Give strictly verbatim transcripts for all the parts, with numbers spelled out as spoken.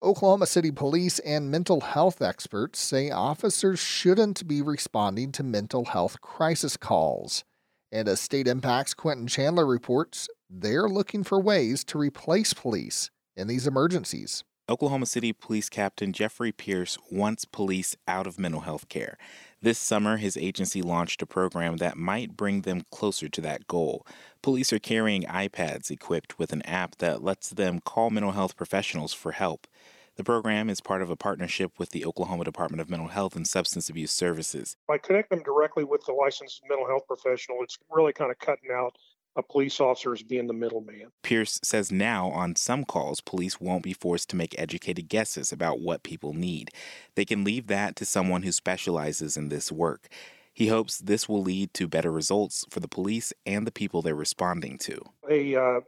Oklahoma City police and mental health experts say officers shouldn't be responding to mental health crisis calls. And as State Impact's Quentin Chandler reports, they're looking for ways to replace police in these emergencies. Oklahoma City Police Captain Jeffrey Pierce wants police out of mental health care. This summer, his agency launched a program that might bring them closer to that goal. Police are carrying iPads equipped with an app that lets them call mental health professionals for help. The program is part of a partnership with the Oklahoma Department of Mental Health and Substance Abuse Services. By connecting them directly with the licensed mental health professional, it's really kind of cutting out a police officer as being the middleman. Pierce says now on some calls, police won't be forced to make educated guesses about what people need. They can leave that to someone who specializes in this work. He hopes this will lead to better results for the police and the people they're responding to. A uh,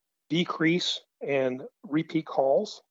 decrease in repeat calls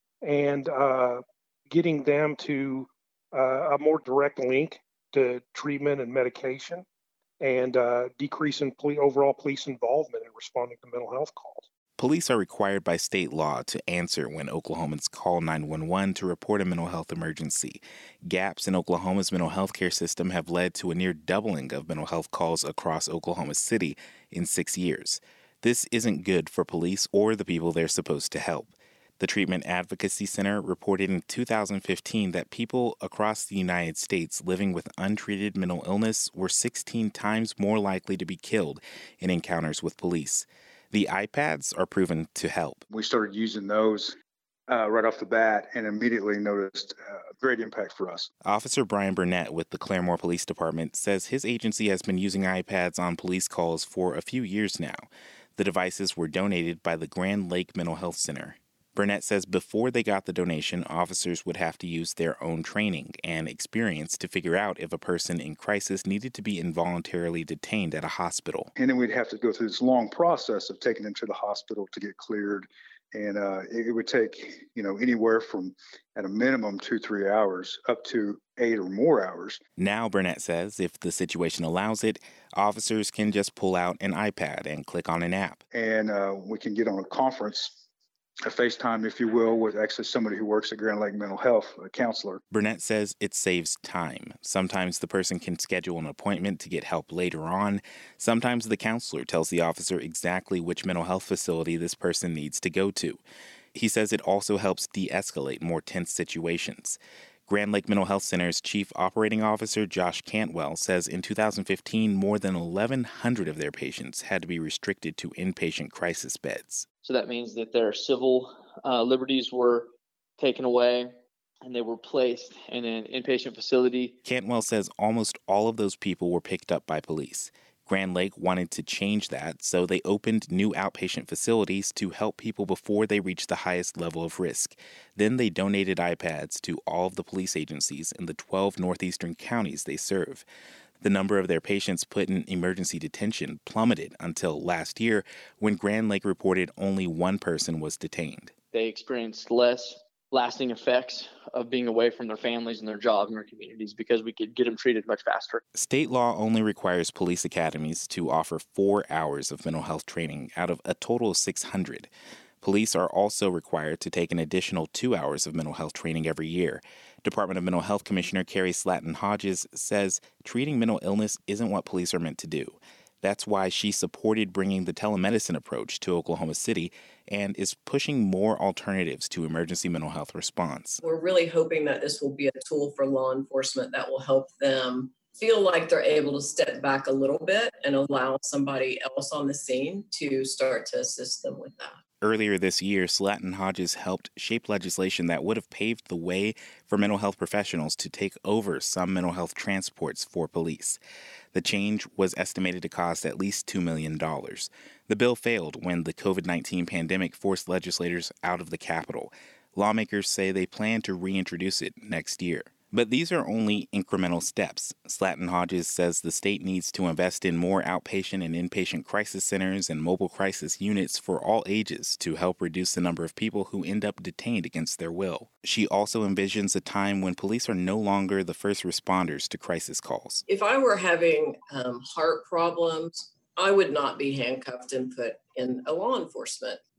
and uh, getting them to uh, a more direct link to treatment and medication, and uh, decreasing poli- overall police involvement in responding to mental health calls. Police are required by state law to answer when Oklahomans call nine one one to report a mental health emergency. Gaps in Oklahoma's mental health care system have led to a near doubling of mental health calls across Oklahoma City in six years. This isn't good for police or the people they're supposed to help. The Treatment Advocacy Center reported in two thousand fifteen that people across the United States living with untreated mental illness were sixteen times more likely to be killed in encounters with police. The iPads are proven to help. We started using those uh, right off the bat and immediately noticed a uh, great impact for us. Officer Brian Burnett with the Claremore Police Department says his agency has been using iPads on police calls for a few years now. The devices were donated by the Grand Lake Mental Health Center. Burnett says before they got the donation, officers would have to use their own training and experience to figure out if a person in crisis needed to be involuntarily detained at a hospital. And then we'd have to go through this long process of taking them to the hospital to get cleared. And uh, it, it would take, you know, anywhere from at a minimum two, three hours up to eight or more hours. Now, Burnett says if the situation allows it, officers can just pull out an iPad and click on an app. And uh, we can get on a conference, a FaceTime, if you will, with actually somebody who works at Grand Lake Mental Health, a counselor. Burnett says it saves time. Sometimes the person can schedule an appointment to get help later on. Sometimes the counselor tells the officer exactly which mental health facility this person needs to go to. He says it also helps de-escalate more tense situations. Grand Lake Mental Health Center's Chief Operating Officer Josh Cantwell says in two thousand fifteen, more than eleven hundred of their patients had to be restricted to inpatient crisis beds. So that means that their civil uh, liberties were taken away and they were placed in an inpatient facility. Cantwell says almost all of those people were picked up by police. Grand Lake wanted to change that, so they opened new outpatient facilities to help people before they reached the highest level of risk. Then they donated iPads to all of the police agencies in the twelve northeastern counties they serve. The number of their patients put in emergency detention plummeted until last year when Grand Lake reported only one person was detained. They experienced less lasting effects of being away from their families and their jobs and their communities because we could get them treated much faster. State law only requires police academies to offer four hours of mental health training out of a total of six hundred. Police are also required to take an additional two hours of mental health training every year. Department of Mental Health Commissioner Carrie Slatton Hodges says treating mental illness isn't what police are meant to do. That's why she supported bringing the telemedicine approach to Oklahoma City and is pushing more alternatives to emergency mental health response. We're really hoping that this will be a tool for law enforcement that will help them feel like they're able to step back a little bit and allow somebody else on the scene to start to assist them with that. Earlier this year, Slatton Hodges helped shape legislation that would have paved the way for mental health professionals to take over some mental health transports for police. The change was estimated to cost at least two million dollars. The bill failed when the covid nineteen pandemic forced legislators out of the Capitol. Lawmakers say they plan to reintroduce it next year. But these are only incremental steps. Slatton Hodges says the state needs to invest in more outpatient and inpatient crisis centers and mobile crisis units for all ages to help reduce the number of people who end up detained against their will. She also envisions a time when police are no longer the first responders to crisis calls. If I were having um, heart problems, I would not be handcuffed and put in a law enforcement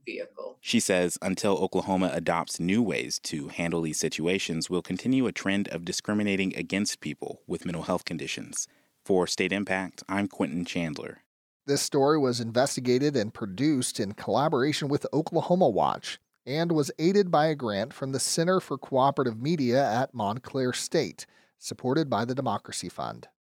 vehicle. She says until Oklahoma adopts new ways to handle these situations, we'll continue a trend of discriminating against people with mental health conditions. For State Impact, I'm Quentin Chandler. This story was investigated and produced in collaboration with Oklahoma Watch and was aided by a grant from the Center for Cooperative Media at Montclair State, supported by the Democracy Fund.